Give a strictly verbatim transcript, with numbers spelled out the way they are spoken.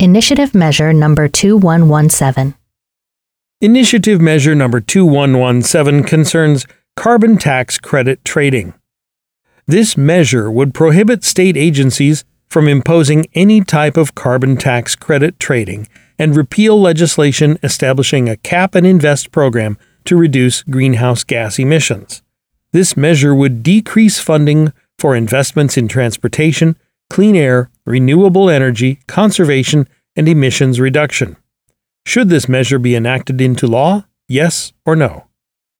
Initiative Measure Number two one one seven. Initiative Measure Number two one one seven concerns carbon tax credit trading. This measure would prohibit state agencies from imposing any type of carbon tax credit trading and repeal legislation establishing a cap and invest program to reduce greenhouse gas emissions. This measure would decrease funding for investments in transportation, clean air, renewable energy, conservation, and emissions reduction. Should this measure be enacted into law? Yes or no?